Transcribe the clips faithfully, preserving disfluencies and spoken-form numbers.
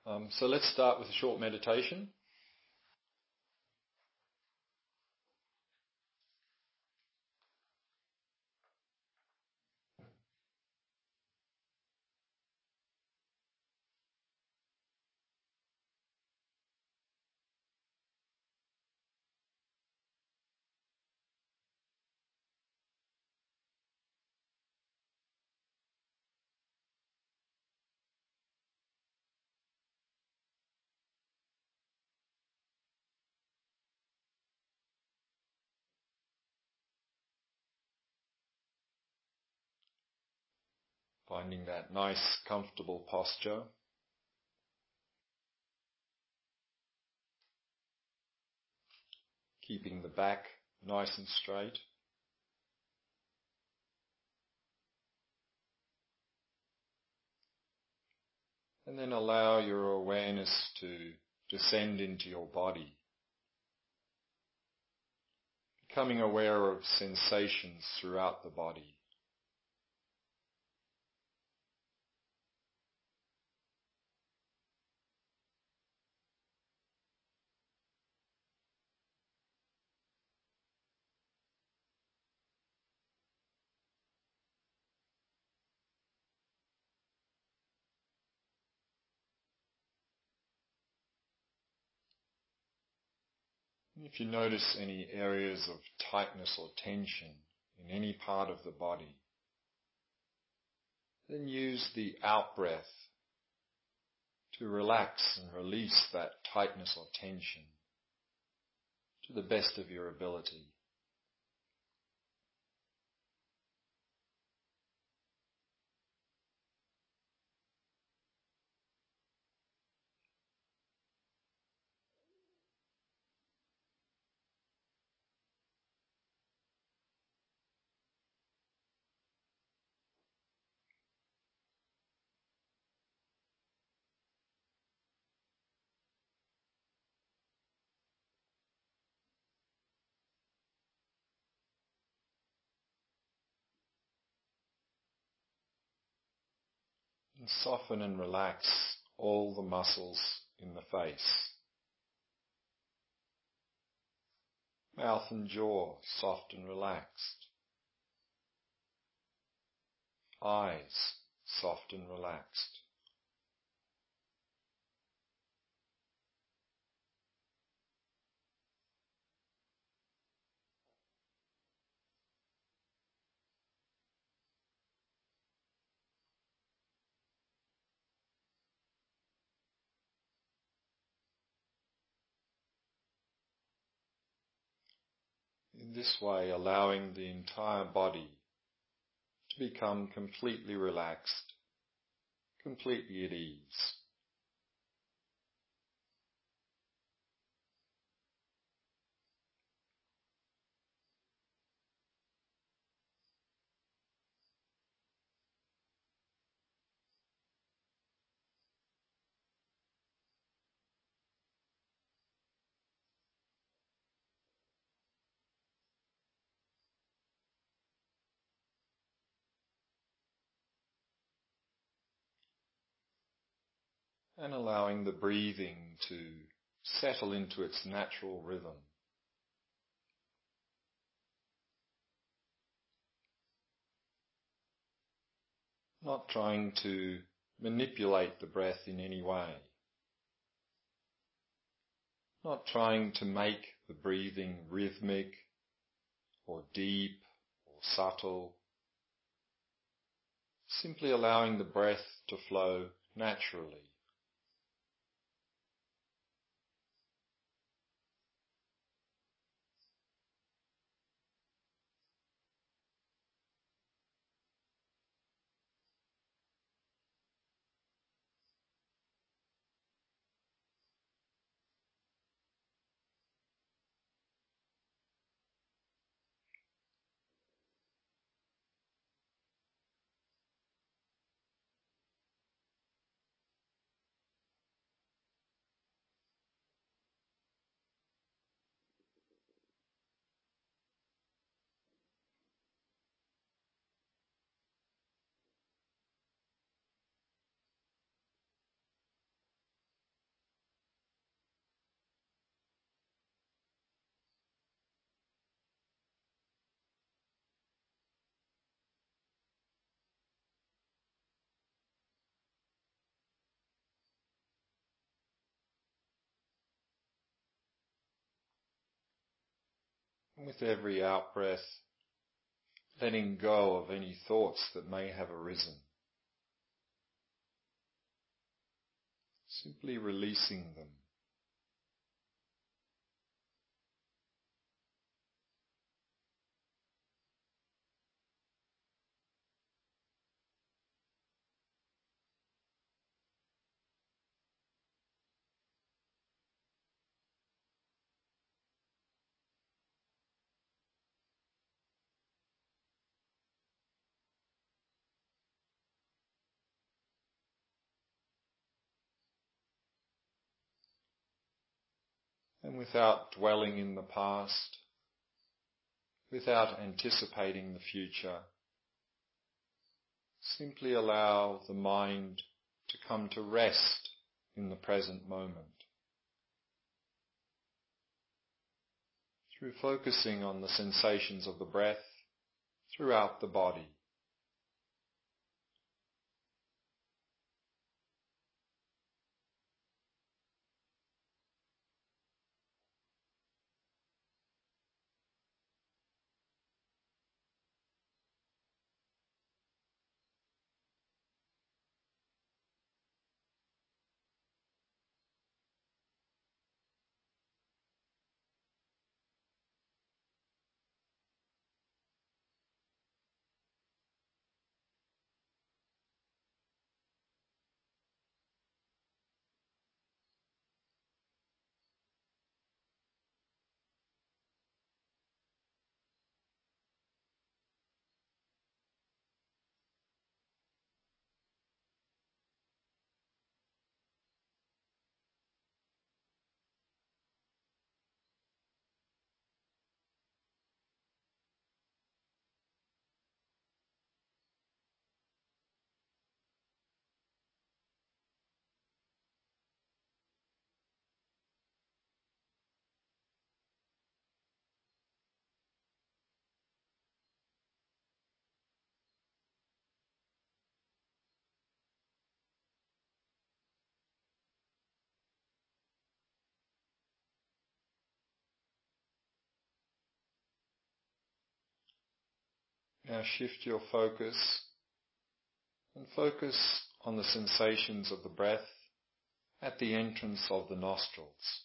Um, so let's start with a short meditation. Finding that nice, comfortable posture. Keeping the back nice and straight. And then allow your awareness to descend into your body. Becoming aware of sensations throughout the body. If you notice any areas of tightness or tension in any part of the body, then use the out-breath to relax and release that tightness or tension to the best of your ability. And soften and relax all the muscles in the face. Mouth and jaw soft and relaxed. Eyes soft and relaxed. In this way, allowing the entire body to become completely relaxed, completely at ease. And allowing the breathing to settle into its natural rhythm. Not trying to manipulate the breath in any way. Not trying to make the breathing rhythmic or deep or subtle. Simply allowing the breath to flow naturally. With every out-breath, letting go of any thoughts that may have arisen. Simply releasing them. And without dwelling in the past, without anticipating the future, simply allow the mind to come to rest in the present moment. Through focusing on the sensations of the breath throughout the body. Now shift your focus and focus on the sensations of the breath at the entrance of the nostrils.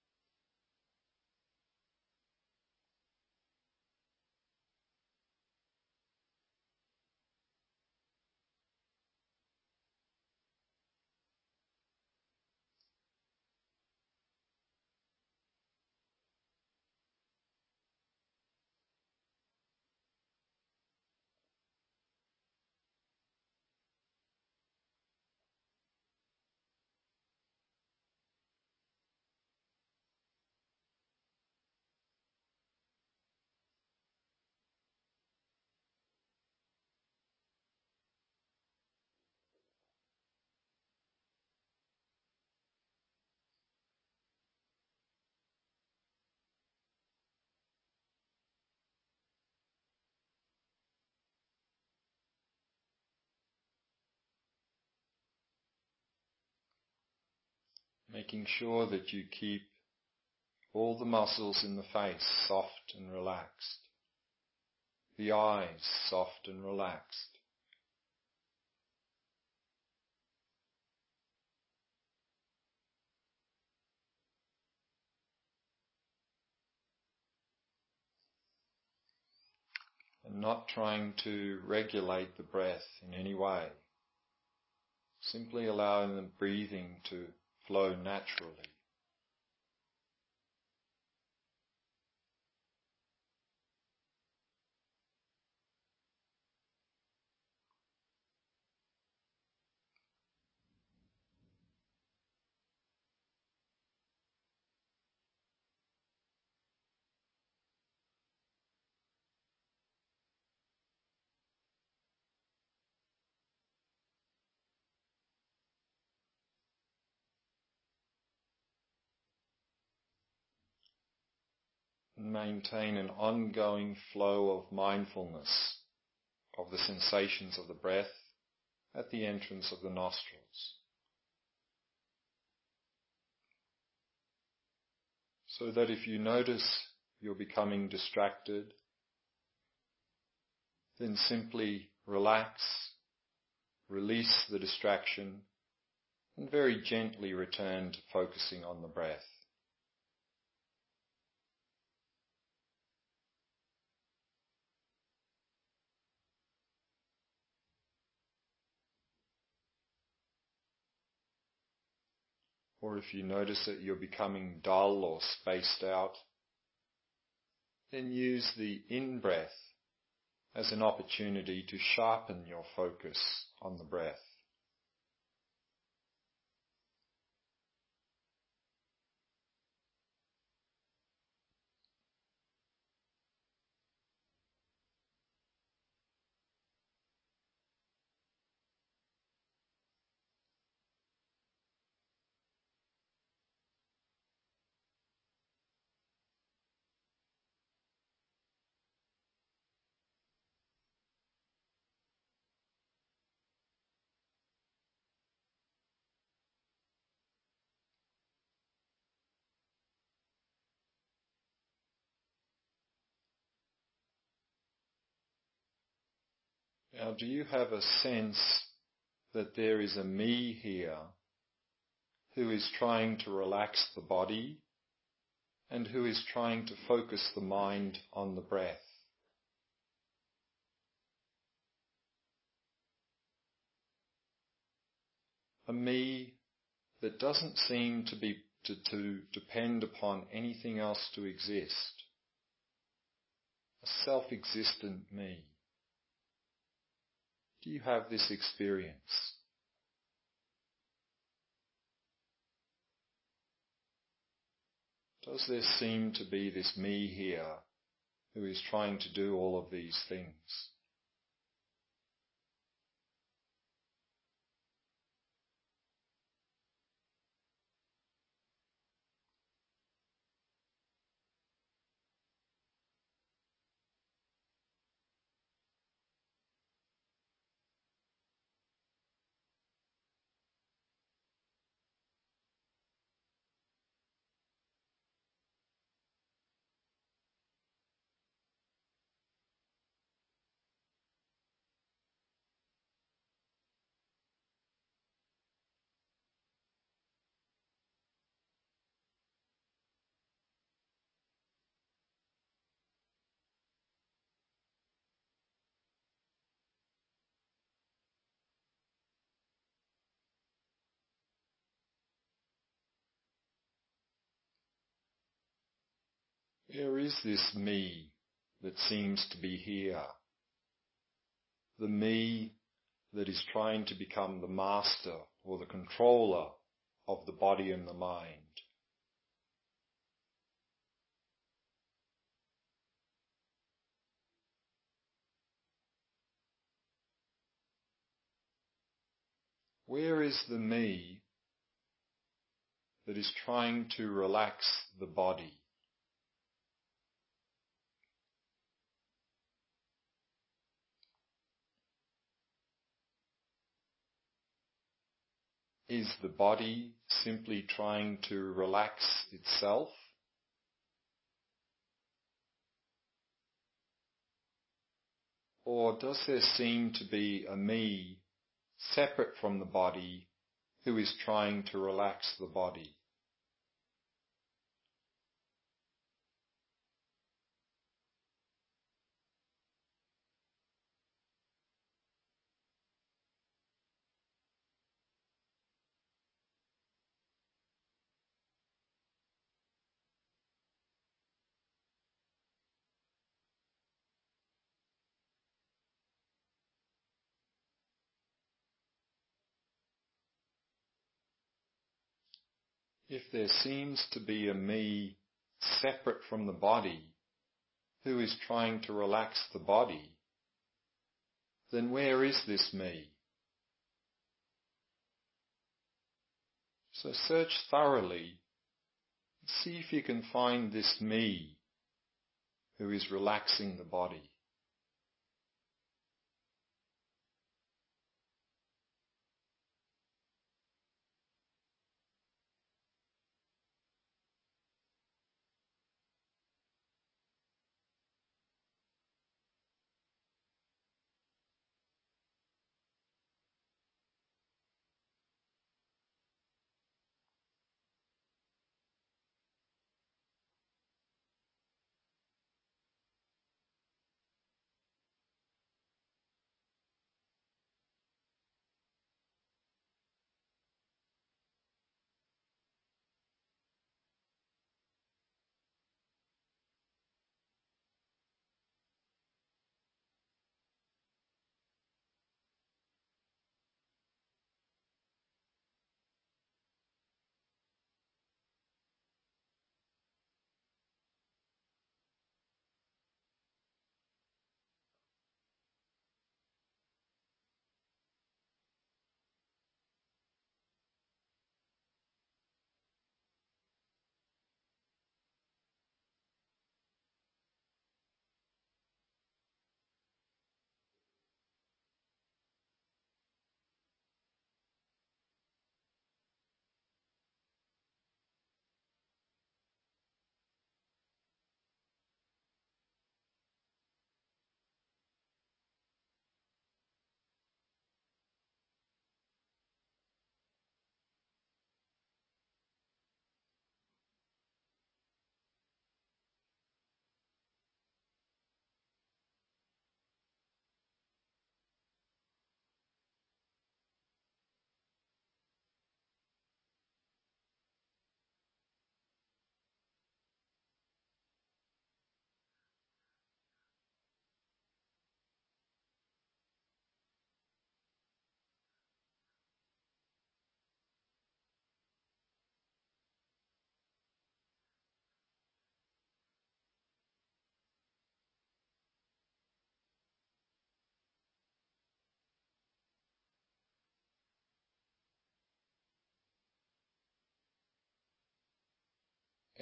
Making sure that you keep all the muscles in the face soft and relaxed, the eyes soft and relaxed. And not trying to regulate the breath in any way. Simply allowing the breathing to flow naturally. Maintain an ongoing flow of mindfulness of the sensations of the breath at the entrance of the nostrils. So that if you notice you're becoming distracted, then simply relax, release the distraction, and very gently return to focusing on the breath. Or if you notice that you're becoming dull or spaced out, then use the in-breath as an opportunity to sharpen your focus on the breath. Now, do you have a sense that there is a me here who is trying to relax the body and who is trying to focus the mind on the breath? A me that doesn't seem to be to, to depend upon anything else to exist. A self-existent me. Do you have this experience? Does there seem to be this me here who is trying to do all of these things? Where is this me that seems to be here? The me that is trying to become the master or the controller of the body and the mind. Where is the me that is trying to relax the body? Is the body simply trying to relax itself? Or does there seem to be a me separate from the body who is trying to relax the body? If there seems to be a me separate from the body who is trying to relax the body, then where is this me? So search thoroughly, see if you can find this me who is relaxing the body.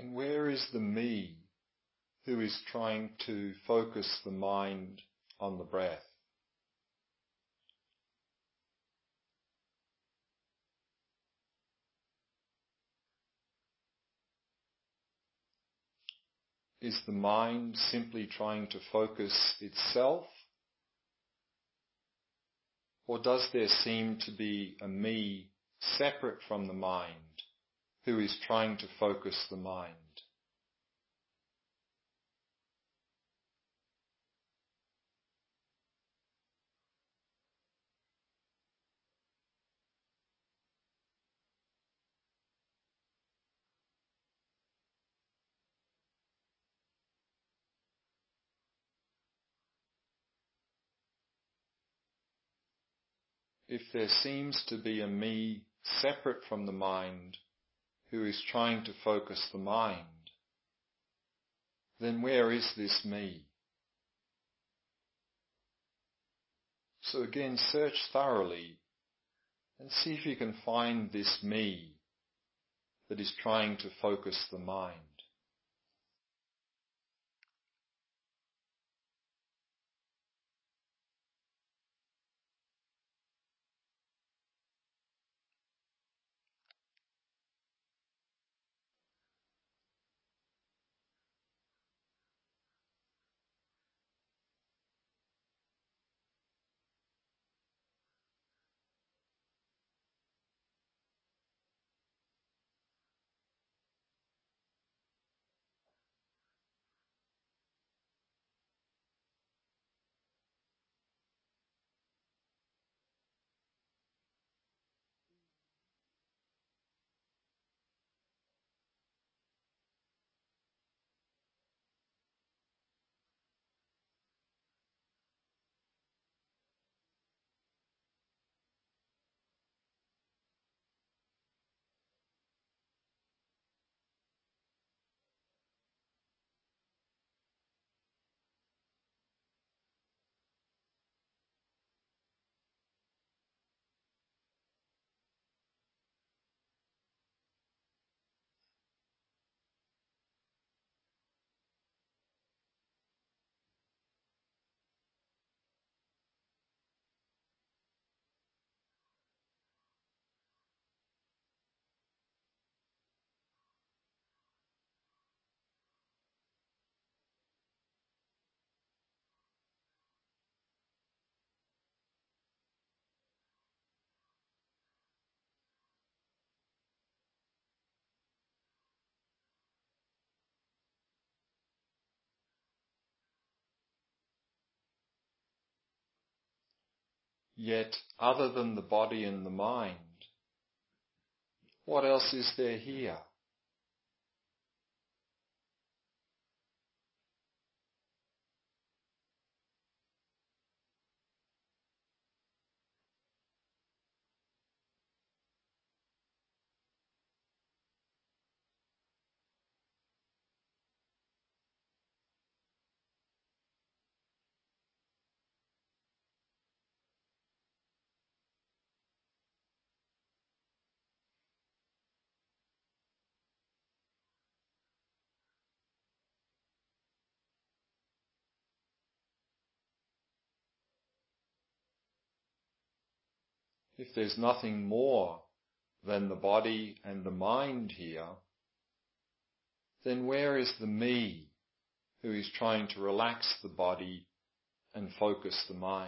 then where is the me who is trying to focus the mind on the breath? Is the mind simply trying to focus itself? Or does there seem to be a me separate from the mind who is trying to focus the mind? If there seems to be a me separate from the mind who is trying to focus the mind, then where is this me? So again, search thoroughly and see if you can find this me that is trying to focus the mind. Yet, other than the body and the mind, what else is there here? If there's nothing more than the body and the mind here, then where is the me who is trying to relax the body and focus the mind?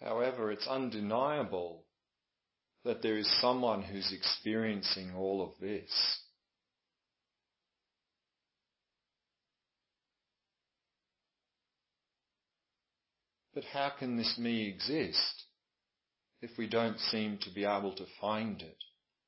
However, it's undeniable that there is someone who's experiencing all of this. But how can this me exist if we don't seem to be able to find it?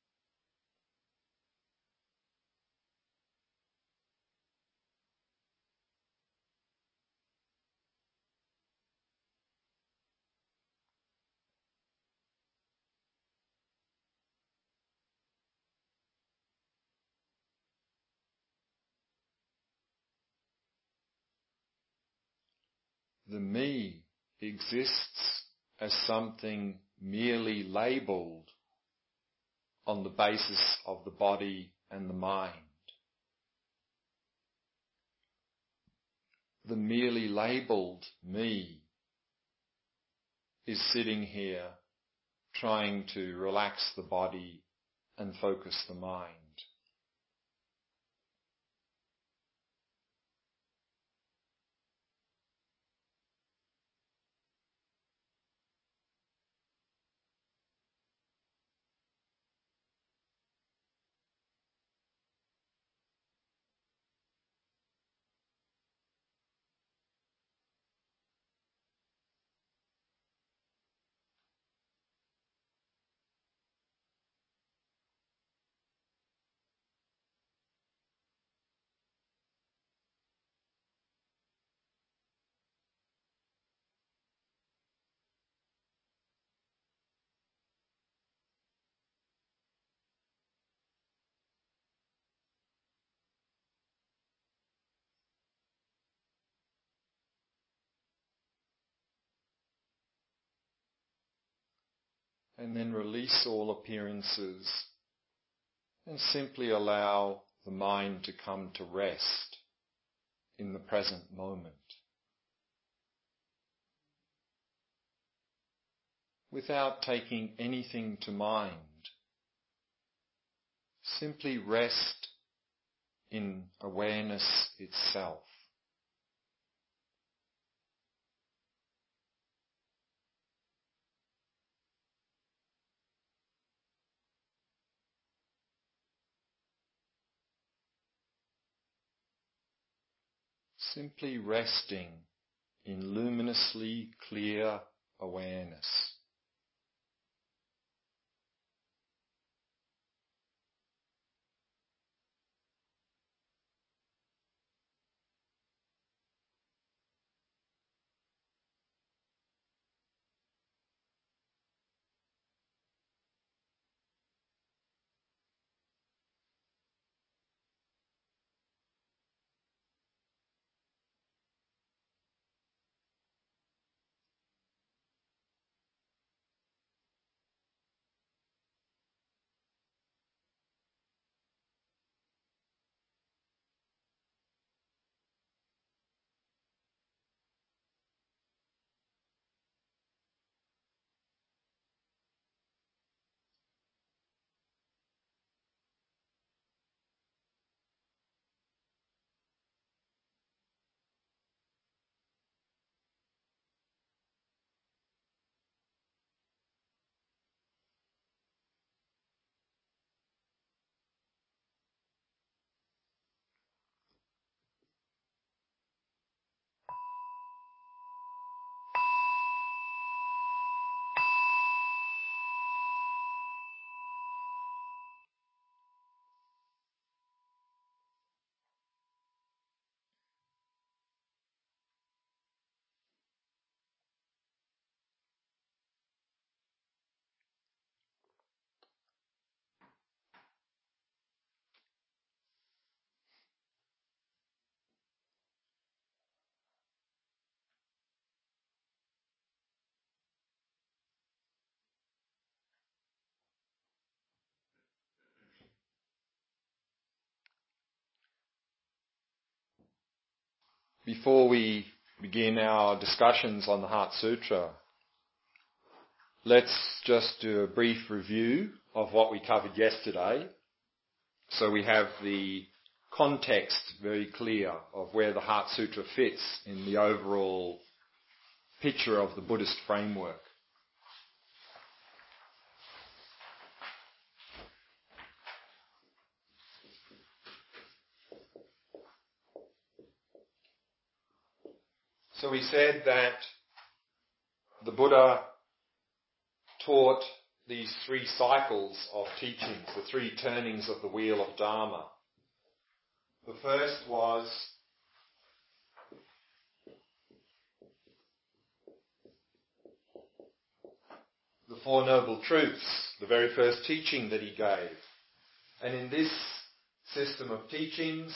The me exists as something merely labelled on the basis of the body and the mind. The merely labelled me is sitting here trying to relax the body and focus the mind. And then release all appearances and simply allow the mind to come to rest in the present moment. Without taking anything to mind, simply rest in awareness itself. Simply resting in luminously clear awareness. Before we begin our discussions on the Heart Sutra, let's just do a brief review of what we covered yesterday, so we have the context very clear of where the Heart Sutra fits in the overall picture of the Buddhist framework. So we said that the Buddha taught these three cycles of teachings, the three turnings of the wheel of Dharma. The first was the Four Noble Truths, the very first teaching that he gave. And in this system of teachings,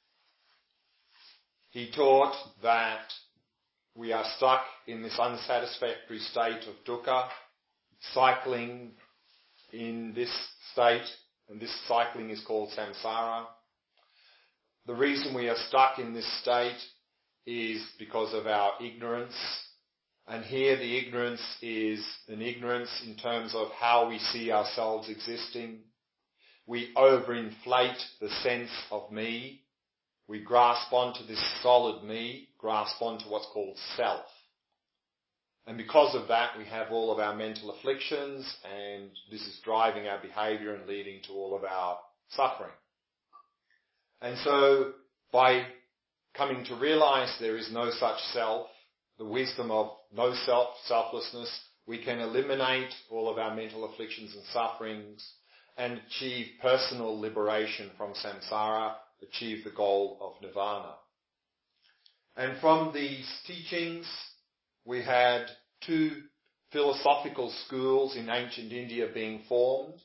he taught that we are stuck in this unsatisfactory state of dukkha, cycling in this state, and this cycling is called samsara. The reason we are stuck in this state is because of our ignorance. And here the ignorance is an ignorance in terms of how we see ourselves existing. We overinflate the sense of me. We grasp onto this solid me, grasp onto what's called self. And because of that, we have all of our mental afflictions, and this is driving our behaviour and leading to all of our suffering. And so, by coming to realise there is no such self, the wisdom of no self, selflessness, we can eliminate all of our mental afflictions and sufferings and achieve personal liberation from samsara, achieve the goal of nirvana. And from these teachings, we had two philosophical schools in ancient India being formed.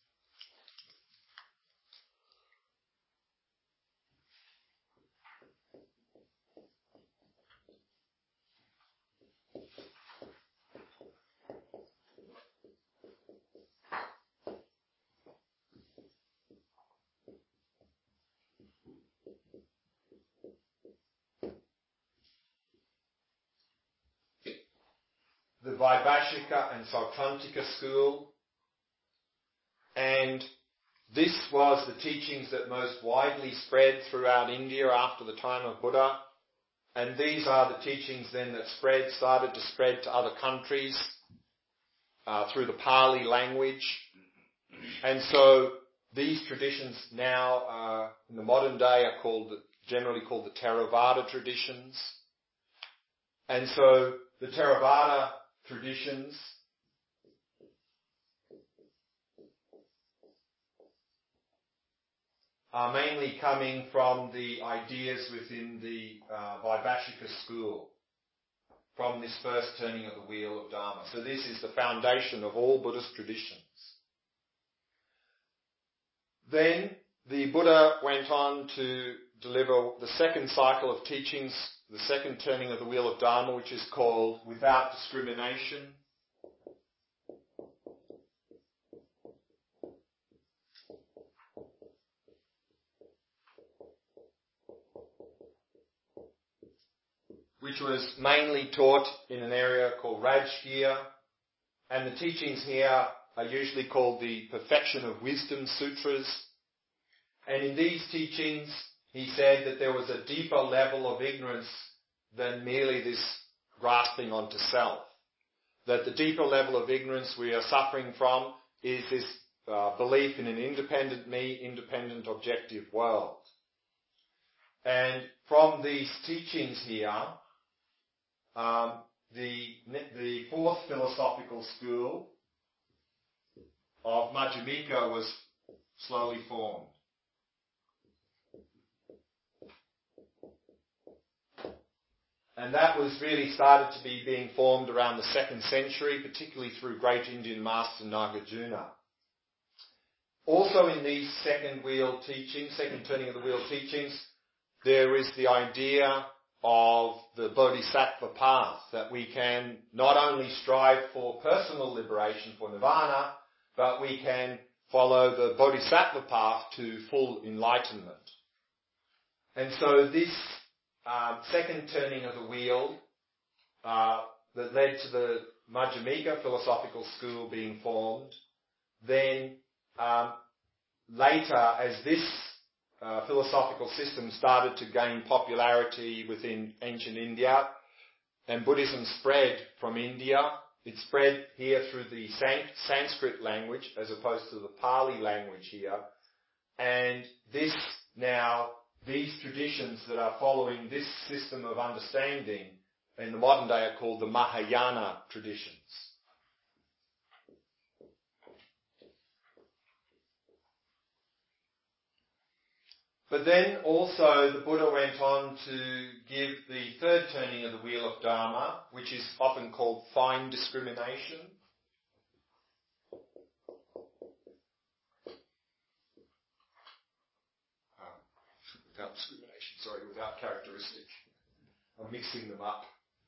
The Vaibhashika and Sautrantika school, and this was the teachings that most widely spread throughout India after the time of Buddha, and these are the teachings then that spread, started to spread to other countries uh, through the Pali language. And so these traditions now uh, in the modern day are called, generally called the Theravada traditions. And so the Theravada traditions are mainly coming from the ideas within the uh, Vaibhashika school, from this first turning of the wheel of Dharma. So this is the foundation of all Buddhist traditions. Then the Buddha went on to deliver the second cycle of teachings, the second turning of the wheel of Dharma, which is called Without Discrimination. Which was mainly taught in an area called Rajgir. And the teachings here are usually called the Perfection of Wisdom Sutras. And in these teachings, he said that there was a deeper level of ignorance than merely this grasping onto self. That the deeper level of ignorance we are suffering from is this uh, belief in an independent me, independent objective world. And from these teachings here, um, the, the fourth philosophical school of Madhyamika was slowly formed. And that was really started to be being formed around the second century, particularly through great Indian master Nagarjuna. Also in these second wheel teachings, second turning of the wheel teachings, there is the idea of the Bodhisattva path, that we can not only strive for personal liberation, for nirvana, but we can follow the Bodhisattva path to full enlightenment. And so this Um, second turning of the wheel uh, that led to the Madhyamika philosophical school being formed. Then um, later, as this uh, philosophical system started to gain popularity within ancient India, and Buddhism spread from India, it spread here through the San- Sanskrit language as opposed to the Pali language here. And this now These traditions that are following this system of understanding in the modern day are called the Mahayana traditions. But then also the Buddha went on to give the third turning of the wheel of Dharma, which is often called fine discrimination. Uh, without discrimination, sorry, without characteristic. I'm mixing them up.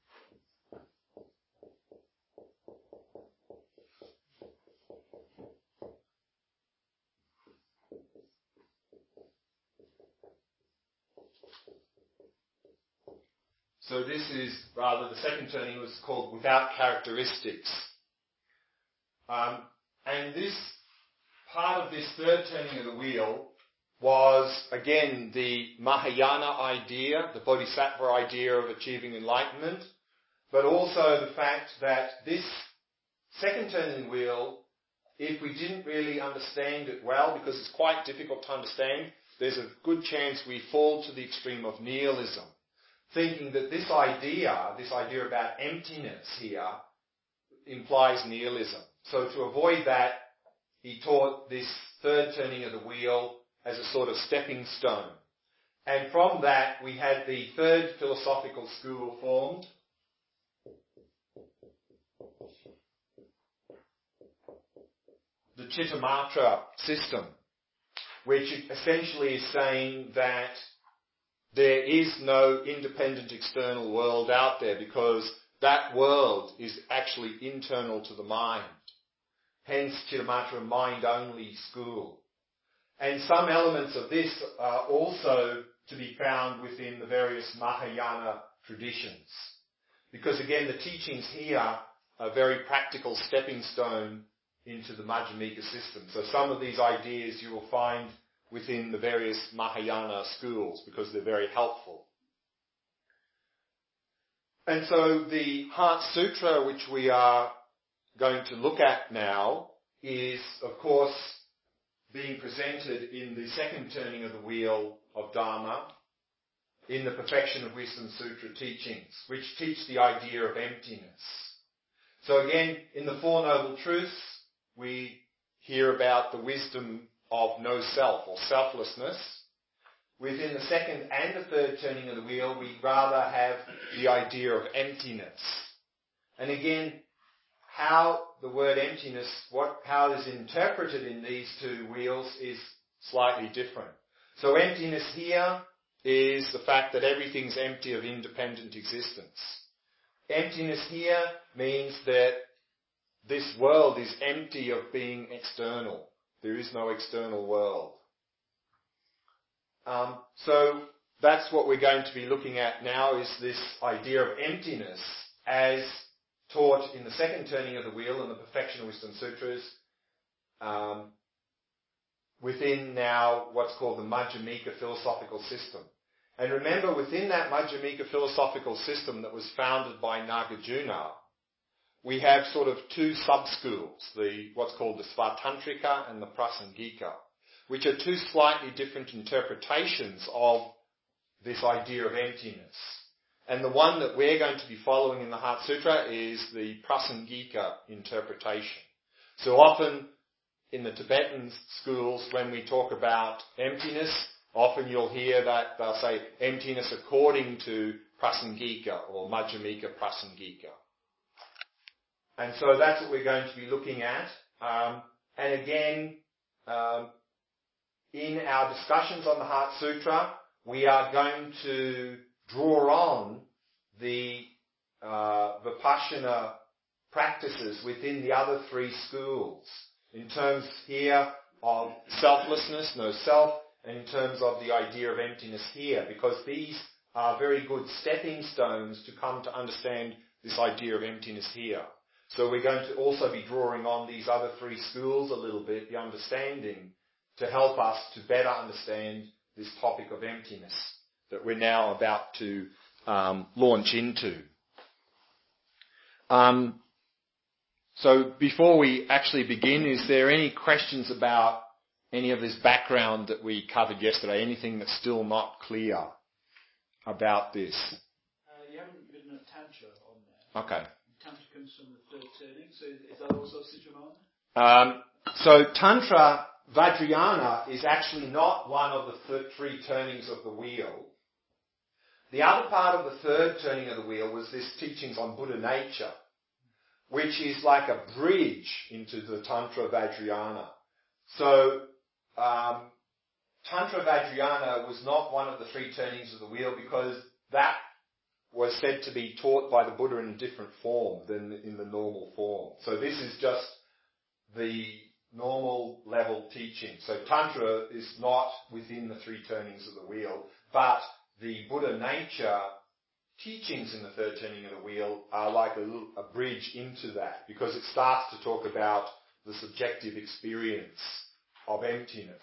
So this is, rather, the second turning was called without characteristics. Um, and this, part of this third turning of the wheel was, again, the Mahayana idea, the Bodhisattva idea of achieving enlightenment, but also the fact that this second turning of the wheel, if we didn't really understand it well, because it's quite difficult to understand, there's a good chance we fall to the extreme of nihilism, thinking that this idea, this idea about emptiness here, implies nihilism. So to avoid that, he taught this third turning of the wheel as a sort of stepping stone. And from that, we had the third philosophical school formed, the Chittamatra system, which essentially is saying that there is no independent external world out there because that world is actually internal to the mind. Hence Chittamatra mind-only school. And some elements of this are also to be found within the various Mahayana traditions. Because again, the teachings here are a very practical stepping stone into the Majjhimika system. So some of these ideas you will find within the various Mahayana schools because they're very helpful. And so the Heart Sutra, which we are going to look at now, is, of course, being presented in the second turning of the wheel of Dharma in the Perfection of Wisdom Sutra teachings, which teach the idea of emptiness. So again, in the Four Noble Truths, we hear about the wisdom of no self or selflessness. Within the second and the third turning of the wheel, we rather have the idea of emptiness. And again, how the word emptiness, what, how it is interpreted in these two wheels is slightly different. So emptiness here is the fact that everything's empty of independent existence. Emptiness here means that this world is empty of being external. There is no external world. Um, so that's what we're going to be looking at now, is this idea of emptiness as taught in the second turning of the wheel in the Perfection of Wisdom Sutras, um, within now what's called the Majjhimika philosophical system. And remember, within that Majjhimika philosophical system that was founded by Nagarjuna, we have sort of two sub-schools, the what's called the Svatantrika and the Prasangika, which are two slightly different interpretations of this idea of emptiness. And the one that we're going to be following in the Heart Sutra is the Prasangika interpretation. So often in the Tibetan schools, when we talk about emptiness, often you'll hear that they'll say emptiness according to Prasangika or Majjhimika Prasangika. And so that's what we're going to be looking at. Um, and again, um, in our discussions on the Heart Sutra, we are going to draw on the uh, Vipassana practices within the other three schools in terms here of selflessness, no self, and in terms of the idea of emptiness here, because these are very good stepping stones to come to understand this idea of emptiness here. So we're going to also be drawing on these other three schools a little bit, the understanding, to help us to better understand this topic of emptiness that we're now about to um, launch into. Um, so before we actually begin, is there any questions about any of this background that we covered yesterday? Anything that's still not clear about this? Uh, you haven't written a tantra Okay. Tantra comes from the third turning, so is, is that also Siddhamana? Um, so Tantra, Vajrayana, is actually not one of the th- three turnings of the wheel. The other part of the third turning of the wheel was this teachings on Buddha nature, which is like a bridge into the Tantra Vajrayana. So, um, Tantra Vajrayana was not one of the three turnings of the wheel because that was said to be taught by the Buddha in a different form than in the normal form. So this is just the normal level teaching. So Tantra is not within the three turnings of the wheel, but the Buddha nature teachings in the third turning of the wheel are like a, little, a bridge into that, because it starts to talk about the subjective experience of emptiness.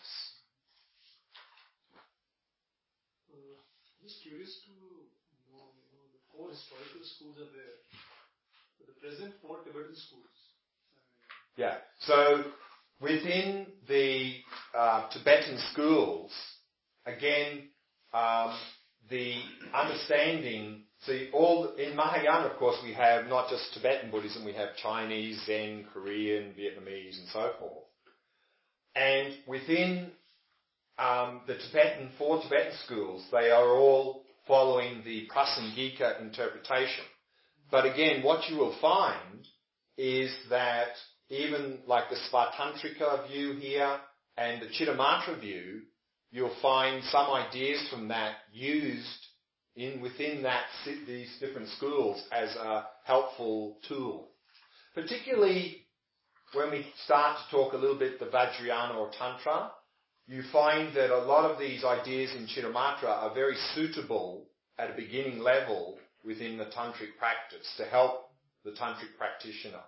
Uh, just curious to know, you know, the four historical schools are there, but the present four Tibetan schools. Yeah, so within the uh, Tibetan schools, again, um, the understanding, see, all in Mahayana, of course, we have not just Tibetan Buddhism, we have Chinese, Zen, Korean, Vietnamese, and so forth. And within um, the Tibetan, four Tibetan schools, they are all following the Prasangika interpretation. But again, what you will find is that even like the Svatantrika view here and the Chittamatra view, you'll find some ideas from that used in within that these different schools as a helpful tool. Particularly when we start to talk a little bit the Vajrayana or Tantra, you find that a lot of these ideas in Chittamatra are very suitable at a beginning level within the Tantric practice to help the Tantric practitioner.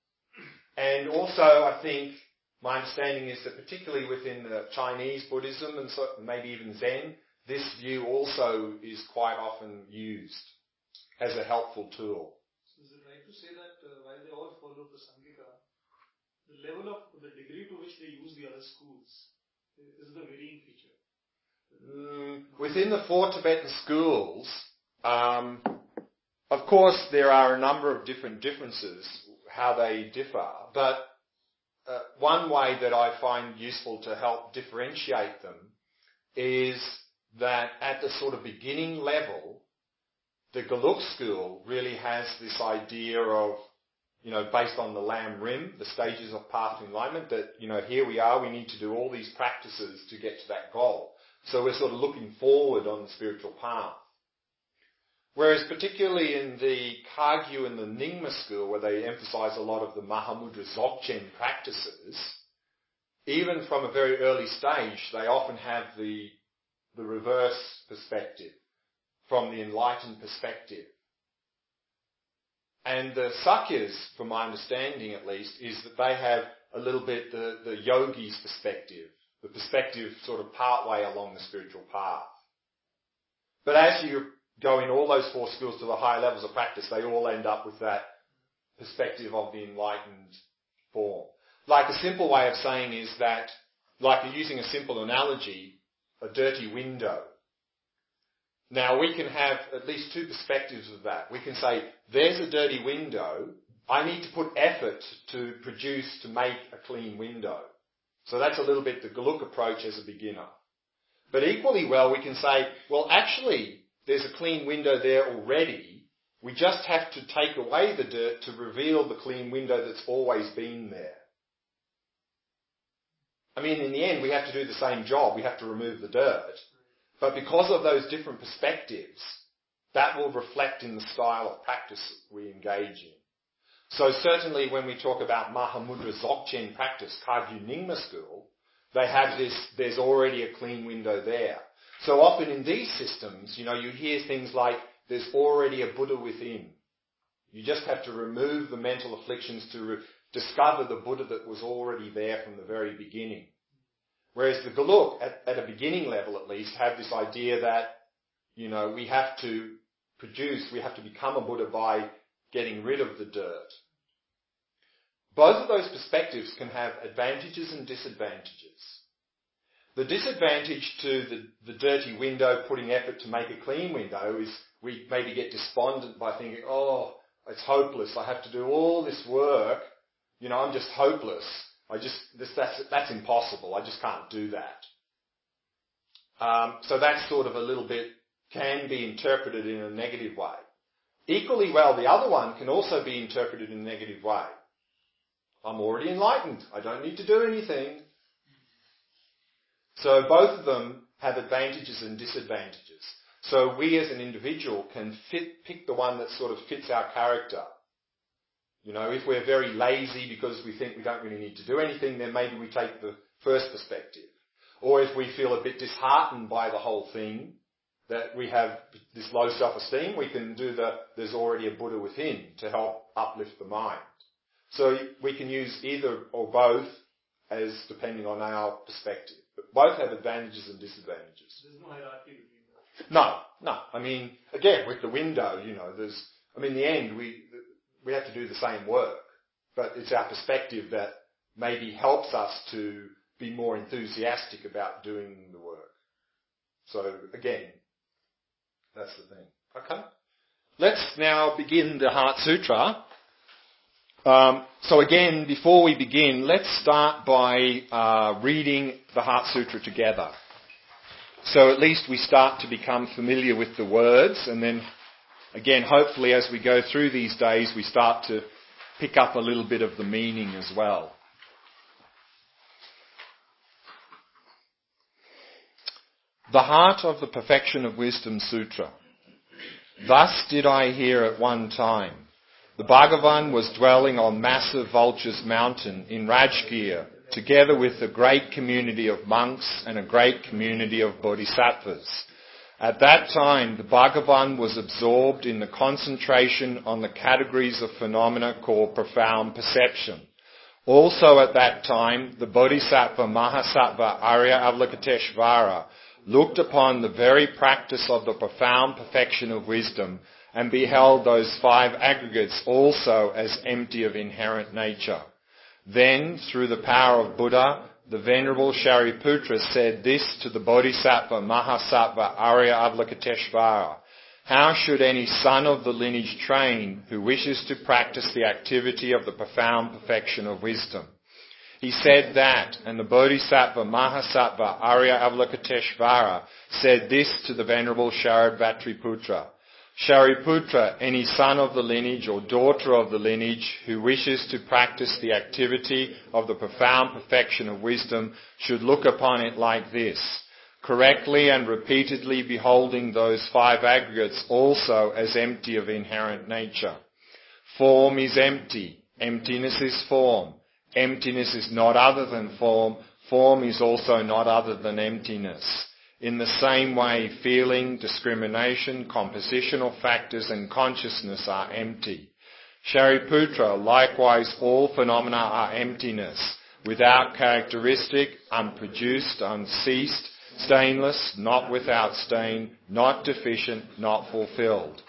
And also, I think my understanding is that particularly within the Chinese Buddhism and so, maybe even Zen, this view also is quite often used as a helpful tool. So is it right to say that uh, while they all follow Prasangika, the level of, the degree to which they use the other schools is the varying feature? Mm, within the four Tibetan schools, um, of course there are a number of different differences, how they differ, but uh, one way that I find useful to help differentiate them is that at the sort of beginning level, the Geluk school really has this idea of, you know, based on the Lam Rim, the stages of path to enlightenment, that, you know, here we are, we need to do all these practices to get to that goal. So we're sort of looking forward on the spiritual path. Whereas particularly in the Kagyu and the Nyingma school, where they emphasize a lot of the Mahamudra Dzogchen practices, even from a very early stage, they often have the, the reverse perspective, from the enlightened perspective. And the Sakyas, from my understanding at least, is that they have a little bit the, the yogi's perspective, the perspective sort of part way along the spiritual path. But as you go in all those four schools to the higher levels of practice, they all end up with that perspective of the enlightened form. Like a simple way of saying is that, like using a simple analogy, a dirty window. Now we can have at least two perspectives of that. We can say, there's a dirty window, I need to put effort to produce, to make a clean window. So that's a little bit the Geluk approach as a beginner. But equally well, we can say, well actually, there's a clean window there already, we just have to take away the dirt to reveal the clean window that's always been there. I mean, in the end, we have to do the same job, we have to remove the dirt. But because of those different perspectives, that will reflect in the style of practice we engage in. So certainly when we talk about Mahamudra Dzogchen practice, Kagyu Nyingma school, they have this, there's already a clean window there. So often in these systems, you know, you hear things like, there's already a Buddha within. You just have to remove the mental afflictions to re- discover the Buddha that was already there from the very beginning. Whereas the Geluk, at, at a beginning level at least, have this idea that, you know, we have to produce, we have to become a Buddha by getting rid of the dirt. Both of those perspectives can have advantages and disadvantages. The disadvantage to the, the dirty window, putting effort to make a clean window, is we maybe get despondent by thinking, oh, it's hopeless. I have to do all this work. You know, I'm just hopeless. I just, this, that's, that's impossible. I just can't do that. Um, so that's sort of a little bit, can be interpreted in a negative way. Equally well, the other one can also be interpreted in a negative way. I'm already enlightened. I don't need to do anything. So both of them have advantages and disadvantages. So we as an individual can fit, pick the one that sort of fits our character. You know, if we're very lazy because we think we don't really need to do anything, then maybe we take the first perspective. Or if we feel a bit disheartened by the whole thing, that we have this low self-esteem, we can do the, there's already a Buddha within to help uplift the mind. So we can use either or both as depending on our perspective. But both have advantages and disadvantages. There's no hierarchy between them. No, no. I mean, again, with the window, you know, there's, I mean, in the end, we, we have to do the same work. But it's our perspective that maybe helps us to be more enthusiastic about doing the work. So again, that's the thing. Okay? Let's now begin the Heart Sutra. Um, so again, before we begin, let's start by uh, reading the Heart Sutra together. So at least we start to become familiar with the words, and then again, hopefully as we go through these days, we start to pick up a little bit of the meaning as well. The Heart of the Perfection of Wisdom Sutra. Thus did I hear at one time. The Bhagavan was dwelling on massive Vulture's Mountain in Rajgir, together with a great community of monks and a great community of bodhisattvas. At that time, the Bhagavan was absorbed in the concentration on the categories of phenomena called profound perception. Also at that time, the Bodhisattva Mahasattva Arya Avalokiteshvara looked upon the very practice of the profound perfection of wisdom and beheld those five aggregates also as empty of inherent nature. Then, through the power of Buddha, the Venerable Shariputra said this to the Bodhisattva Mahasattva Arya Avalokiteshvara: how should any son of the lineage train who wishes to practice the activity of the profound perfection of wisdom? He said that, and the Bodhisattva Mahasattva Arya Avalokiteshvara said this to the Venerable Shariputra: Shariputra, any son of the lineage or daughter of the lineage who wishes to practice the activity of the profound perfection of wisdom should look upon it like this, correctly and repeatedly beholding those five aggregates also as empty of inherent nature. Form is empty. Emptiness is form. Emptiness is not other than form. Form is also not other than emptiness. In the same way, feeling, discrimination, compositional factors and consciousness are empty. Shariputra, likewise all phenomena are emptiness, without characteristic, unproduced, unceased, stainless, not without stain, not deficient, not fulfilled.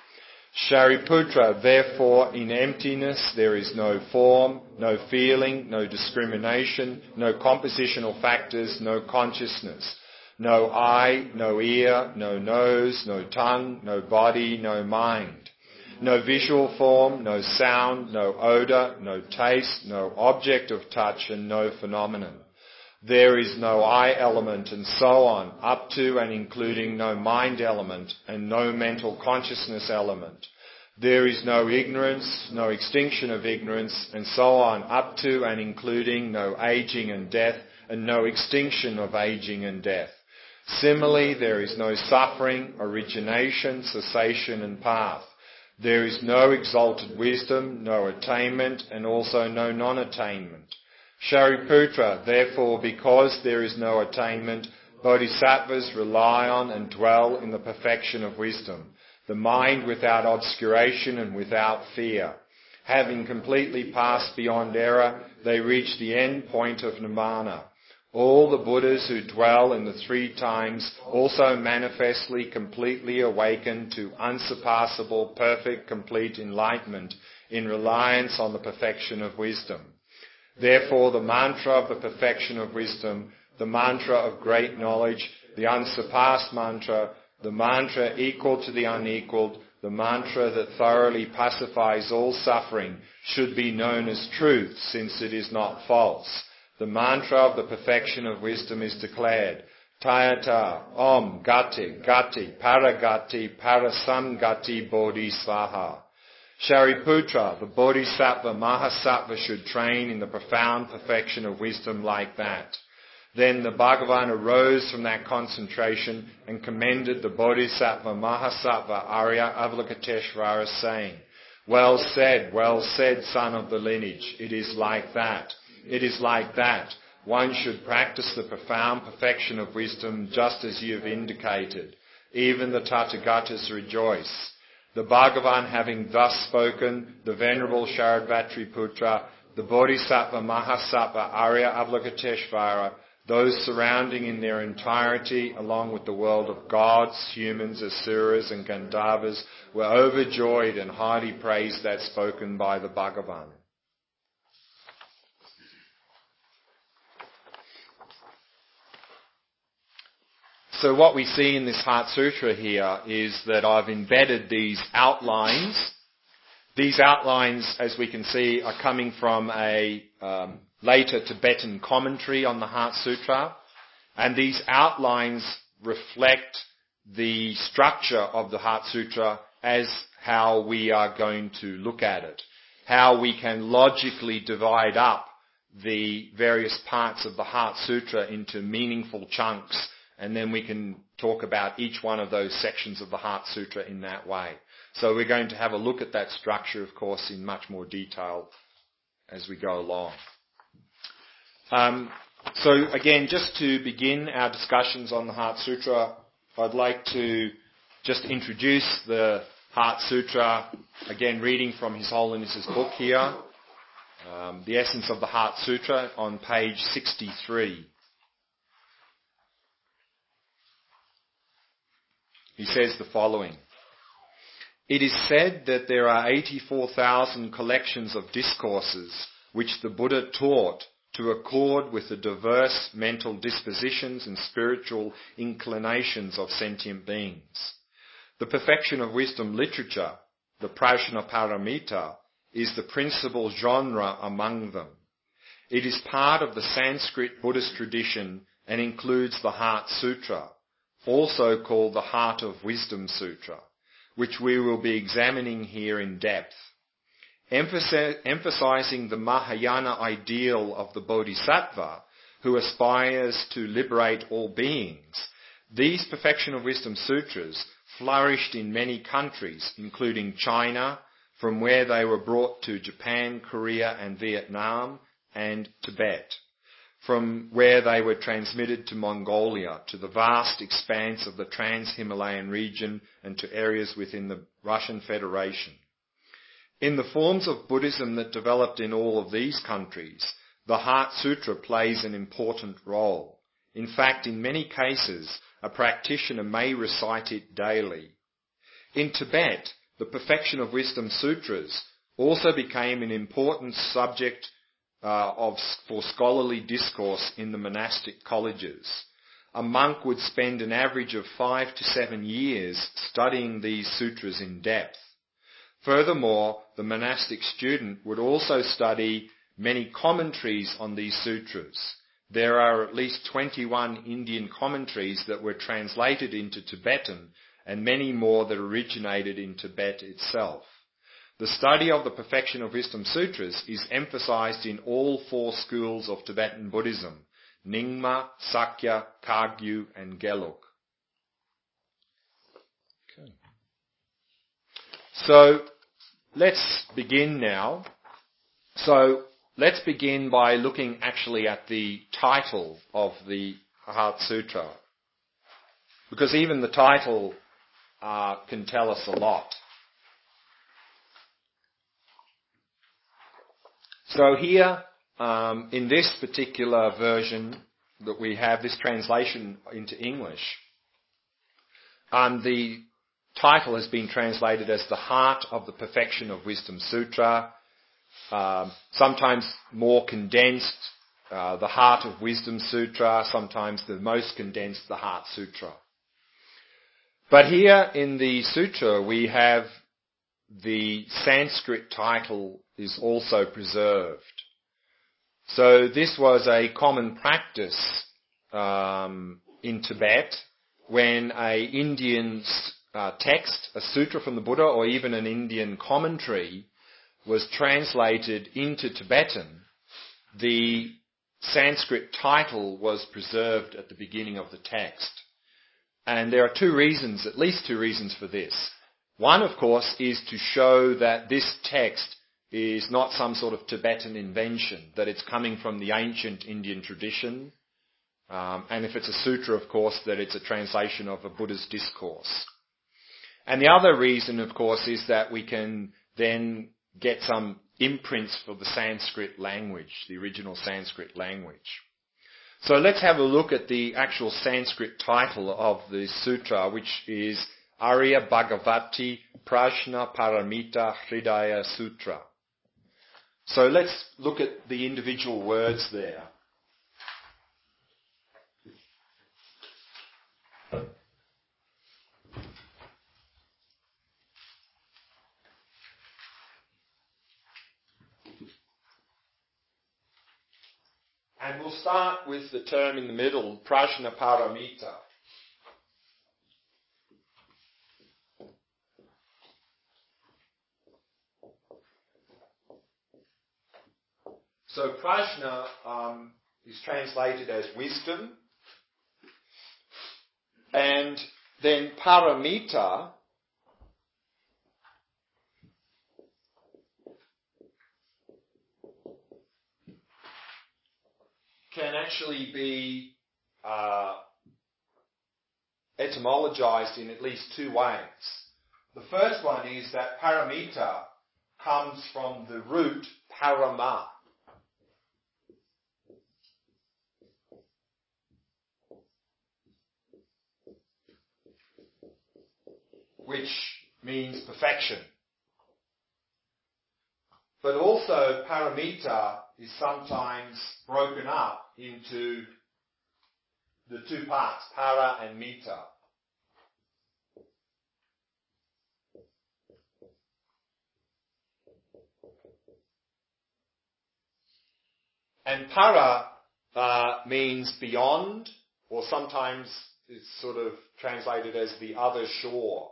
Shariputra, therefore, in emptiness there is no form, no feeling, no discrimination, no compositional factors, no consciousness, no eye, no ear, no nose, no tongue, no body, no mind, no visual form, no sound, no odour, no taste, no object of touch, and no phenomenon. There is no I element, and so on, up to and including no mind element and no mental consciousness element. There is no ignorance, no extinction of ignorance, and so on, up to and including no aging and death, and no extinction of aging and death. Similarly, there is no suffering, origination, cessation, and path. There is no exalted wisdom, no attainment, and also no non-attainment. Shariputra, therefore, because there is no attainment, bodhisattvas rely on and dwell in the perfection of wisdom, the mind without obscuration and without fear. Having completely passed beyond error, they reach the end point of nirvana. All the Buddhas who dwell in the three times also manifestly completely awaken to unsurpassable, perfect, complete enlightenment in reliance on the perfection of wisdom. Therefore, the mantra of the perfection of wisdom, the mantra of great knowledge, the unsurpassed mantra, the mantra equal to the unequaled, the mantra that thoroughly pacifies all suffering, should be known as truth, since it is not false. The mantra of the perfection of wisdom is declared. Tayata Om Gati Gati Paragati Parasangati Bodhi Svaha. Shariputra, the Bodhisattva Mahasattva should train in the profound perfection of wisdom like that. Then the Bhagavan arose from that concentration and commended the Bodhisattva Mahasattva Arya Avalokiteshvara, saying, Well said, well said, son of the lineage. It is like that. It is like that. One should practice the profound perfection of wisdom just as you have indicated. Even the Tathagatas rejoice. The Bhagavan having thus spoken, the Venerable Sharadvatri Putra, the Bodhisattva Mahasattva Arya Avalokiteshvara, those surrounding in their entirety, along with the world of gods, humans, asuras and Gandharvas, were overjoyed and highly praised that spoken by the Bhagavan. So what we see in this Heart Sutra here is that I've embedded these outlines. These outlines, as we can see, are coming from a um, later Tibetan commentary on the Heart Sutra. And these outlines reflect the structure of the Heart Sutra as how we are going to look at it. How we can logically divide up the various parts of the Heart Sutra into meaningful chunks, and then we can talk about each one of those sections of the Heart Sutra in that way. So we're going to have a look at that structure, of course, in much more detail as we go along. Um, so again, just to begin our discussions on the Heart Sutra, I'd like to just introduce the Heart Sutra, again reading from His Holiness's book here, um, The Essence of the Heart Sutra, on page sixty-three. He says the following. It is said that there are eighty-four thousand collections of discourses which the Buddha taught to accord with the diverse mental dispositions and spiritual inclinations of sentient beings. The perfection of wisdom literature, the Prajnaparamita, is the principal genre among them. It is part of the Sanskrit Buddhist tradition and includes the Heart Sutra, also called the Heart of Wisdom Sutra, which we will be examining here in depth. Emphasizing the Mahayana ideal of the Bodhisattva, who aspires to liberate all beings, these Perfection of Wisdom Sutras flourished in many countries, including China, from where they were brought to Japan, Korea and Vietnam, and Tibet, from where they were transmitted to Mongolia, to the vast expanse of the Trans-Himalayan region, and to areas within the Russian Federation. In the forms of Buddhism that developed in all of these countries, the Heart Sutra plays an important role. In fact, in many cases, a practitioner may recite it daily. In Tibet, the Perfection of Wisdom Sutras also became an important subject uh, of, for scholarly discourse in the monastic colleges. A monk would spend an average of five to seven years studying these sutras in depth. Furthermore, the monastic student would also study many commentaries on these sutras. There are at least twenty-one Indian commentaries that were translated into Tibetan and many more that originated in Tibet itself. The study of the Perfection of Wisdom Sutras is emphasized in all four schools of Tibetan Buddhism: Nyingma, Sakya, Kagyu and Gelug. Okay. So, let's begin now. So, let's begin by looking actually at the title of the Heart Sutra, because even the title uh, can tell us a lot. So here, um, in this particular version that we have, this translation into English, um, the title has been translated as The Heart of the Perfection of Wisdom Sutra, um, sometimes more condensed, uh, The Heart of Wisdom Sutra, sometimes the most condensed, The Heart Sutra. But here in the sutra we have the Sanskrit title is also preserved. So this was a common practice um, in Tibet when a Indian uh, text, a sutra from the Buddha or even an Indian commentary was translated into Tibetan. The Sanskrit title was preserved at the beginning of the text. And there are two reasons, at least two reasons for this. One, of course, is to show that this text is not some sort of Tibetan invention, that it's coming from the ancient Indian tradition. Um, and if it's a sutra, of course, that it's a translation of a Buddha's discourse. And the other reason, of course, is that we can then get some imprints for the Sanskrit language, the original Sanskrit language. So let's have a look at the actual Sanskrit title of the sutra, which is Arya Bhagavati Prajna Paramita Hridaya Sutra. So let's look at the individual words there. And we'll start with the term in the middle, Prajna Paramita. So Prajna um, is translated as wisdom. And then Paramita can actually be uh, etymologized in at least two ways. The first one is that paramita comes from the root parama, which means perfection. But also paramita is sometimes broken up into the two parts, para and mita. And para uh, means beyond, or sometimes it's sort of translated as the other shore.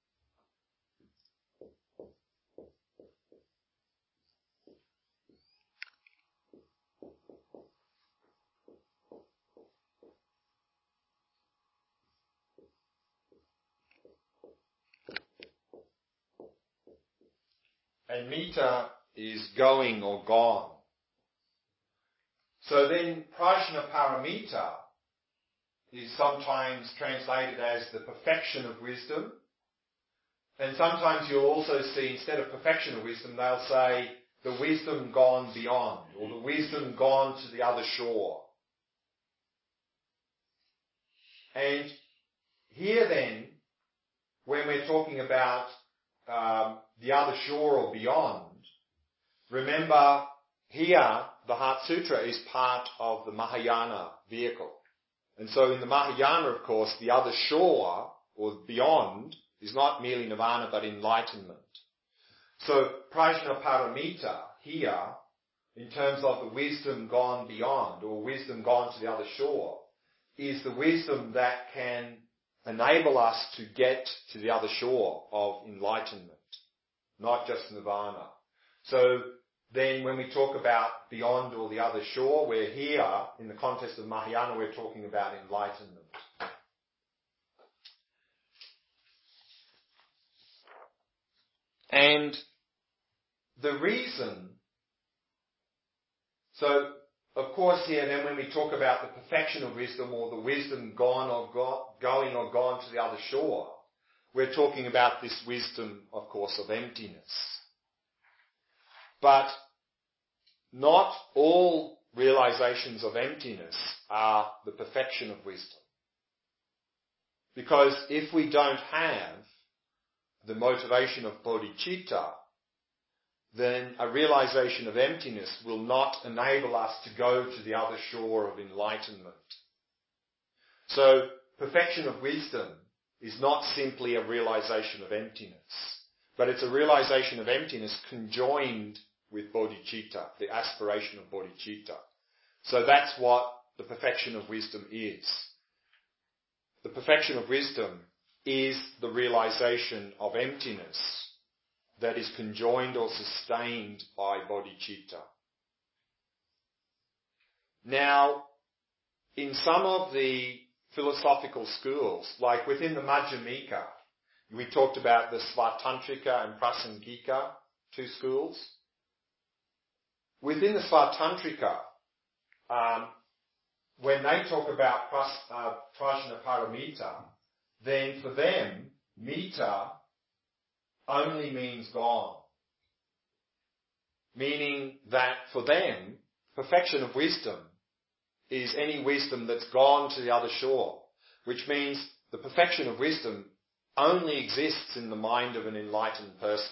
And mita is going or gone. So then prajna paramita is sometimes translated as the perfection of wisdom. And sometimes you'll also see, instead of perfection of wisdom, they'll say the wisdom gone beyond, or the wisdom gone to the other shore. And here then, when we're talking about um, the other shore or beyond, remember here the Heart Sutra is part of the Mahayana vehicle. And so in the Mahayana, of course, the other shore or beyond is not merely nirvana but enlightenment. So prajna paramita here, in terms of the wisdom gone beyond or wisdom gone to the other shore, is the wisdom that can enable us to get to the other shore of enlightenment, not just nirvana. So then when we talk about beyond or the other shore, we're here, in the context of Mahayana, we're talking about enlightenment. And the reason, so of course here then when we talk about the perfection of wisdom or the wisdom gone or go, going or gone to the other shore, we're talking about this wisdom, of course, of emptiness. But not all realizations of emptiness are the perfection of wisdom. Because if we don't have the motivation of bodhicitta, then a realization of emptiness will not enable us to go to the other shore of enlightenment. So perfection of wisdom is not simply a realization of emptiness, but it's a realization of emptiness conjoined with bodhicitta, the aspiration of bodhicitta. So that's what the perfection of wisdom is. The perfection of wisdom is the realization of emptiness that is conjoined or sustained by bodhicitta. Now, in some of the philosophical schools, like within the Madhyamika, we talked about the Svatantrika and Prasangika, two schools. Within the Svatantrika, um, when they talk about pras, uh, Prajnaparamita, then for them, mita only means gone. Meaning that for them, perfection of wisdom is any wisdom that's gone to the other shore, which means the perfection of wisdom only exists in the mind of an enlightened person.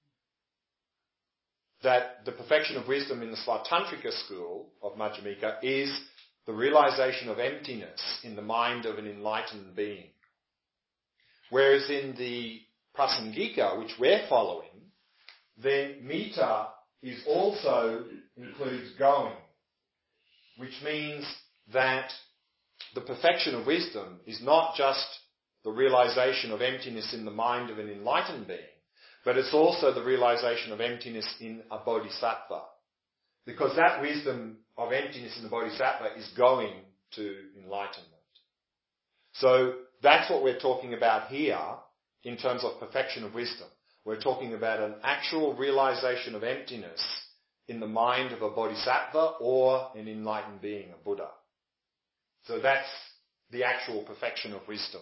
That the perfection of wisdom in the Svatantrika school of Madhyamika is the realization of emptiness in the mind of an enlightened being. Whereas in the Prasangika, which we're following, then mita is also includes going, which means that the perfection of wisdom is not just the realization of emptiness in the mind of an enlightened being, but it's also the realization of emptiness in a bodhisattva. Because that wisdom of emptiness in the bodhisattva is going to enlightenment. So that's what we're talking about here in terms of perfection of wisdom. We're talking about an actual realization of emptiness in the mind of a bodhisattva or an enlightened being, a Buddha. So that's the actual perfection of wisdom.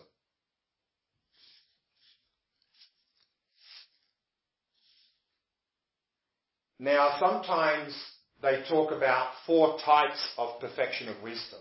Now, sometimes they talk about four types of perfection of wisdom.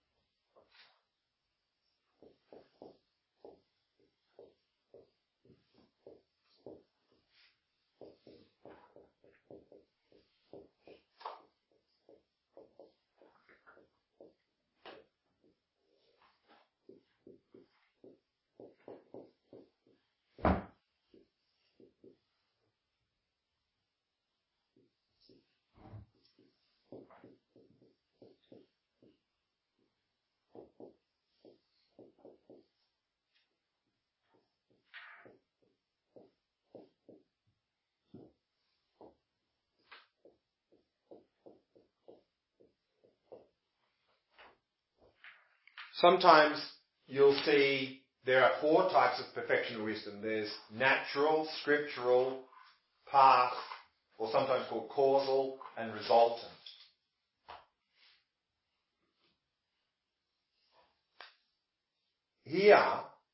Sometimes you'll see there are four types of perfection of wisdom. There's natural, scriptural, path, or sometimes called causal, and resultant. Here,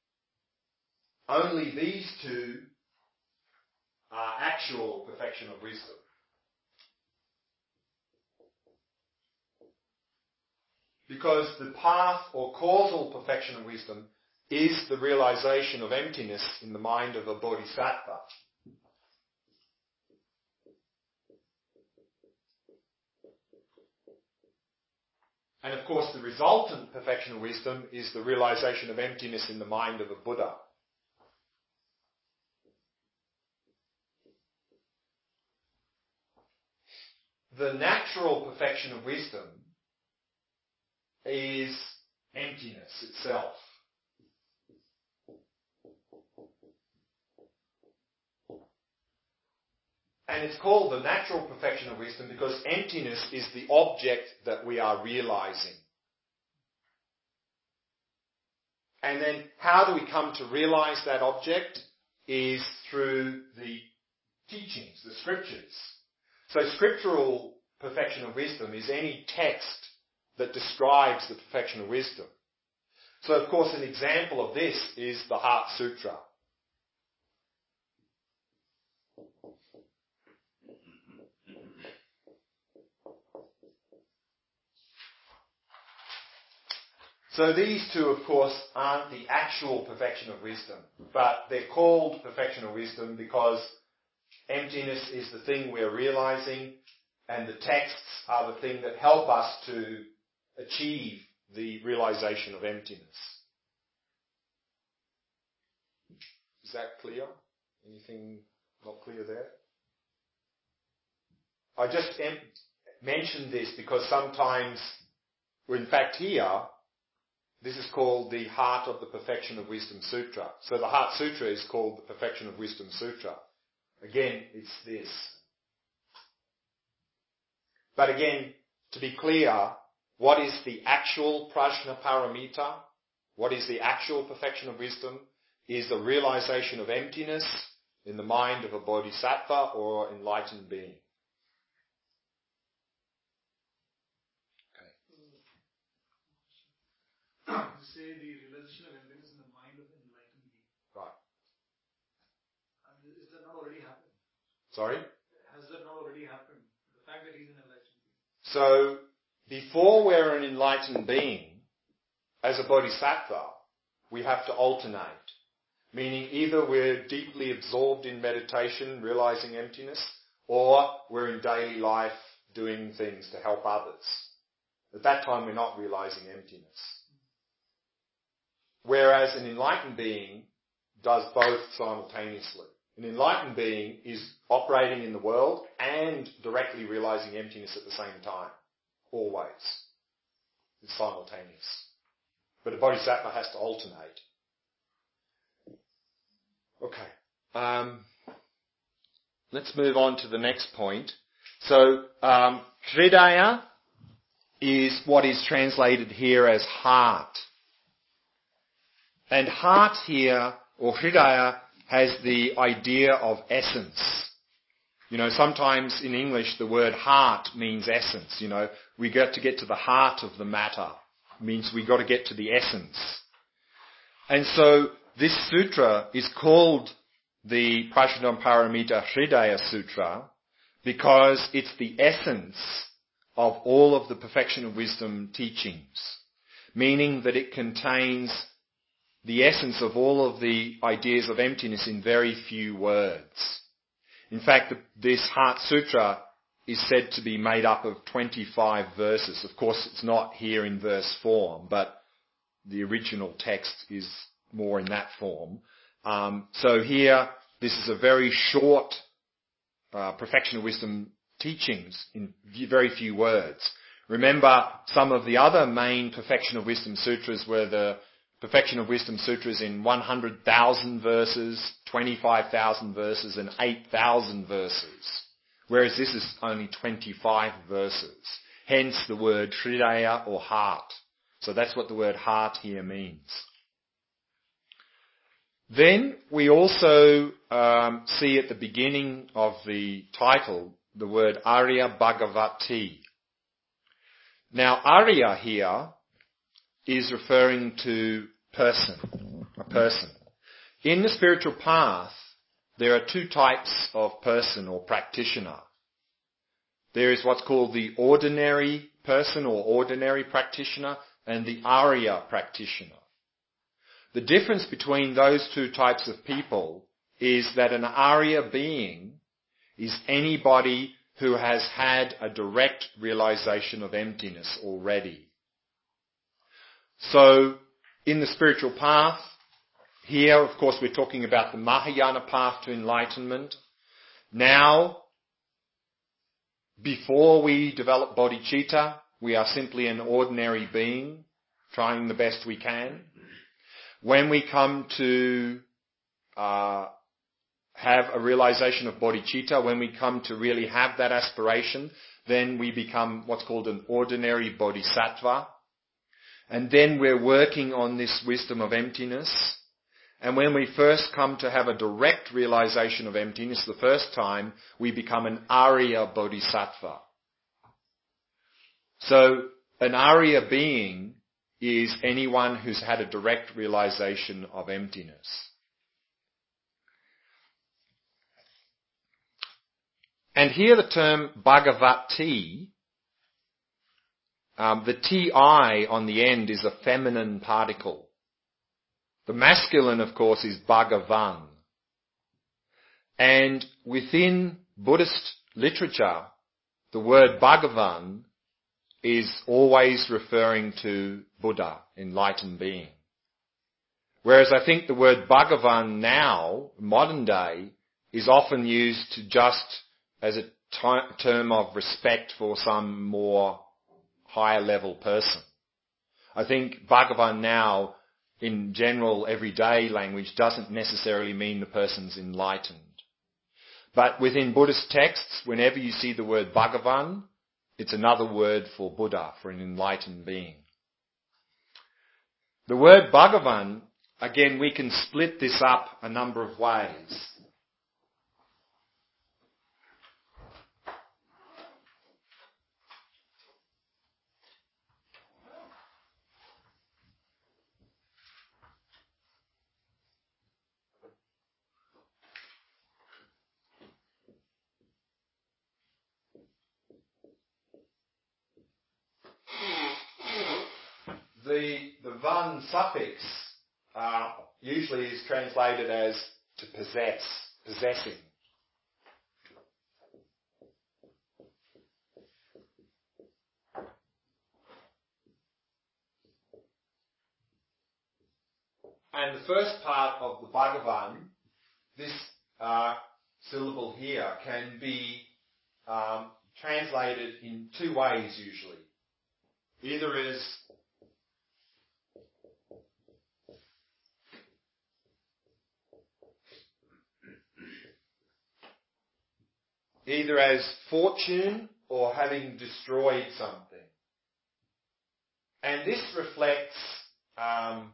only these two are actual perfection of wisdom. Because the path or causal perfection of wisdom is the realization of emptiness in the mind of a bodhisattva. And of course the resultant perfection of wisdom is the realization of emptiness in the mind of a Buddha. The natural perfection of wisdom is emptiness itself. And it's called the natural perfection of wisdom because emptiness is the object that we are realizing. And then how do we come to realize that object? Is through the teachings, the scriptures. So scriptural perfection of wisdom is any text that describes the perfection of wisdom. So of course an example of this is the Heart Sutra. So these two of course aren't the actual perfection of wisdom, but they're called perfection of wisdom because emptiness is the thing we're realizing and the texts are the thing that help us to achieve the realization of emptiness. Is that clear? Anything not clear there? I just em- mentioned this because sometimes, well, in fact here, this is called the Heart of the Perfection of Wisdom Sutra. So the Heart Sutra is called the Perfection of Wisdom Sutra. Again, it's this. But again, to be clear, what is the actual Prajna Paramita? What is the actual perfection of wisdom? Is the realization of emptiness in the mind of a bodhisattva or enlightened being. You say the realization of emptiness in the mind of an enlightened being. Right. I mean, is that not already happened? Sorry? Has that not already happened? The fact that he's an enlightened being. So, before we're an enlightened being, as a bodhisattva, we have to alternate. Meaning either we're deeply absorbed in meditation, realizing emptiness, or we're in daily life doing things to help others. At that time we're not realizing emptiness. Whereas an enlightened being does both simultaneously. An enlightened being is operating in the world and directly realizing emptiness at the same time. Always. It's simultaneous. But a bodhisattva has to alternate. Okay. Um, let's move on to the next point. So, um, Hridaya is what is translated here as heart. And heart here, or Hridaya, has the idea of essence. You know, sometimes in English the word heart means essence. You know, we got to get to the heart of the matter. It means we got to get to the essence. And so this sutra is called the Prajnaparamita Hridaya Sutra because it's the essence of all of the perfection of wisdom teachings, meaning that it contains the essence of all of the ideas of emptiness in very few words. In fact, the, this Heart Sutra is said to be made up of twenty-five verses. Of course, it's not here in verse form, but the original text is more in that form. Um, so here, this is a very short uh, perfection of wisdom teachings in very few words. Remember, some of the other main perfection of wisdom sutras were the perfection of wisdom sutras in one hundred thousand verses, twenty-five thousand verses, and eight thousand verses. Whereas this is only twenty-five verses. Hence the word Hridaya or heart. So that's what the word heart here means. Then we also um, see at the beginning of the title the word Arya Bhagavati. Now Arya here is referring to person, a person. In the spiritual path, there are two types of person or practitioner. There is what's called the ordinary person or ordinary practitioner and the Arya practitioner. The difference between those two types of people is that an Arya being is anybody who has had a direct realization of emptiness already. So, in the spiritual path, here, of course, we're talking about the Mahayana path to enlightenment. Now, before we develop bodhicitta, we are simply an ordinary being, trying the best we can. When we come to uh, have a realization of bodhicitta, when we come to really have that aspiration, then we become what's called an ordinary bodhisattva. And then we're working on this wisdom of emptiness. And when we first come to have a direct realization of emptiness the first time, we become an Arya bodhisattva. So, an Arya being is anyone who's had a direct realization of emptiness. And here the term Bhagavati, um, the T I on the end is a feminine particle. The masculine, of course, is Bhagavan. And within Buddhist literature, the word Bhagavan is always referring to Buddha, enlightened being. Whereas I think the word Bhagavan now, modern day, is often used to just as a t- term of respect for some more higher level person. I think Bhagavan now, in general everyday language, doesn't necessarily mean the person's enlightened. But within Buddhist texts, whenever you see the word Bhagavan, it's another word for Buddha, for an enlightened being. The word Bhagavan, again, we can split this up a number of ways. The, the van suffix uh, usually is translated as to possess, possessing. And the first part of the Bhagavan, this uh, syllable here, can be um, translated in two ways usually. Either as either as fortune or having destroyed something. And this reflects um,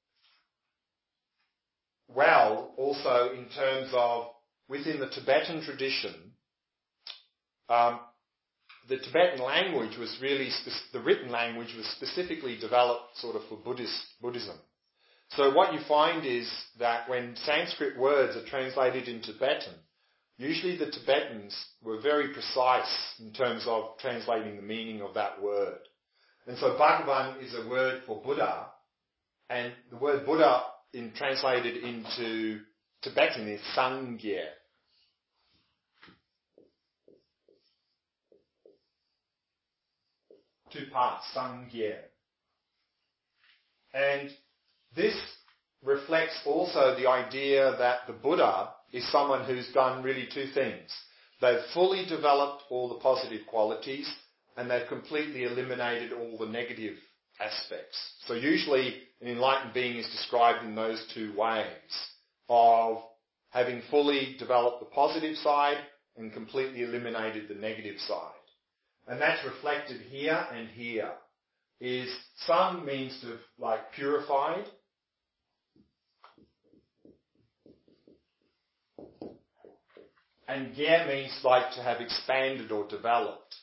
well also in terms of within the Tibetan tradition, um, the Tibetan language was really, spe- the written language was specifically developed sort of for Buddhist, Buddhism. So what you find is that when Sanskrit words are translated in Tibetan, usually the Tibetans were very precise in terms of translating the meaning of that word. And so Bhagavan is a word for Buddha, and the word Buddha in translated into Tibetan is Sangye. Two parts, Sangye. And this reflects also the idea that the Buddha is someone who's done really two things. They've fully developed all the positive qualities and they've completely eliminated all the negative aspects. So usually an enlightened being is described in those two ways of having fully developed the positive side and completely eliminated the negative side. And that's reflected here and here. Is Sang means to have like purified. And Gye means like to have expanded or developed.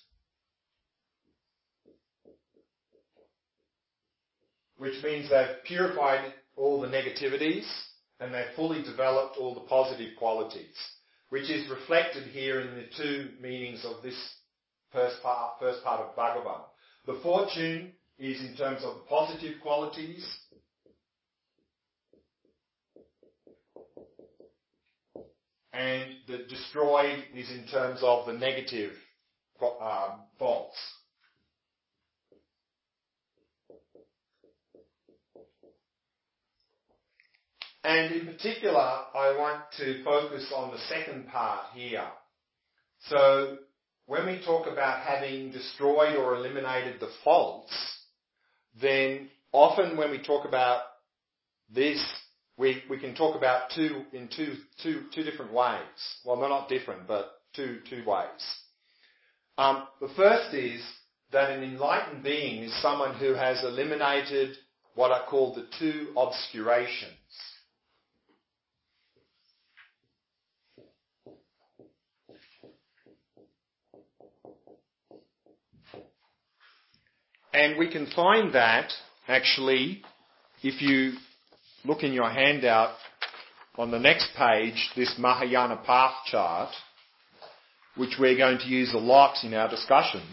Which means they've purified all the negativities and they've fully developed all the positive qualities. Which is reflected here in the two meanings of this first part, first part of Bhagavan. The fortune is in terms of the positive qualities. And the destroyed is in terms of the negative um, faults. And in particular, I want to focus on the second part here. So, when we talk about having destroyed or eliminated the faults, then often when we talk about this, we, we can talk about two in two, two, two different ways. Well, they're not different, but two, two ways. Um, the first is that an enlightened being is someone who has eliminated what are called the two obscurations. And we can find that, actually, if you look in your handout on the next page, this Mahayana path chart, which we're going to use a lot in our discussions.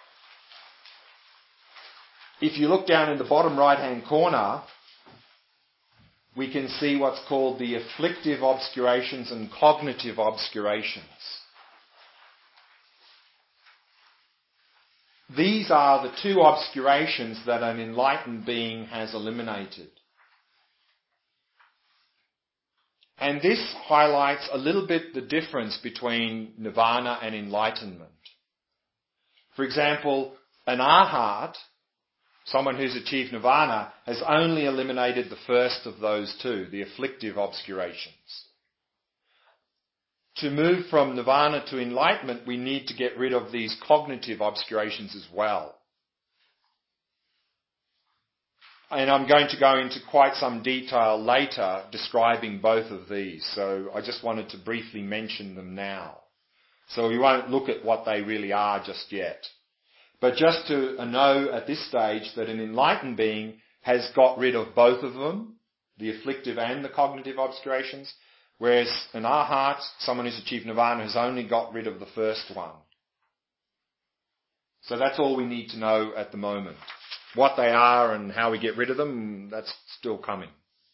If you look down in the bottom right-hand corner, we can see what's called the afflictive obscurations and cognitive obscurations. These are the two obscurations that an enlightened being has eliminated. And this highlights a little bit the difference between nirvana and enlightenment. For example, an arhat, someone who's achieved nirvana, has only eliminated the first of those two, the afflictive obscurations. To move from nirvana to enlightenment, we need to get rid of these cognitive obscurations as well. And I'm going to go into quite some detail later describing both of these, so I just wanted to briefly mention them now. So we won't look at what they really are just yet. But just to know at this stage that an enlightened being has got rid of both of them, the afflictive and the cognitive obscurations, whereas an arhat, someone who's achieved nirvana, has only got rid of the first one. So that's all we need to know at the moment. What they are and how we get rid of them, that's still coming.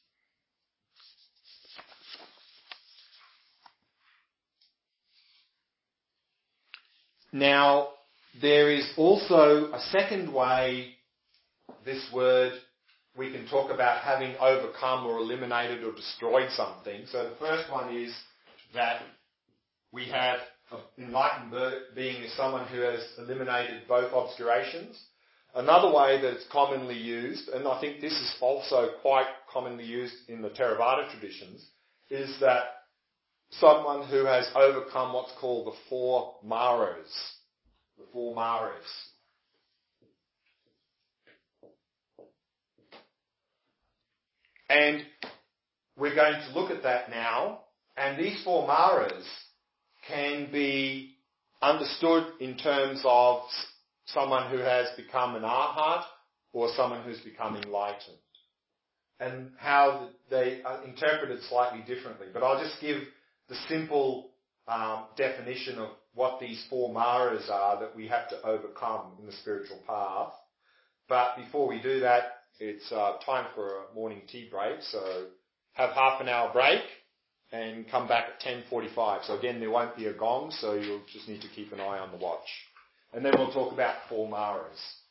Now, there is also a second way, this word, we can talk about having overcome or eliminated or destroyed something. So the first one is that we have an enlightened being as someone who has eliminated both obscurations. Another way that it's commonly used, and I think this is also quite commonly used in the Theravada traditions, is that someone who has overcome what's called the four maras. The four maras. And we're going to look at that now, and these four maras can be understood in terms of someone who has become an arhat or someone who's become enlightened, and how they are interpreted slightly differently. But I'll just give the simple um, definition of what these four maras are that we have to overcome in the spiritual path. But before we do that, it's uh, time for a morning tea break, so have half an hour break and come back at ten forty-five. So again, there won't be a gong, so you'll just need to keep an eye on the watch. And then we'll talk about four maras.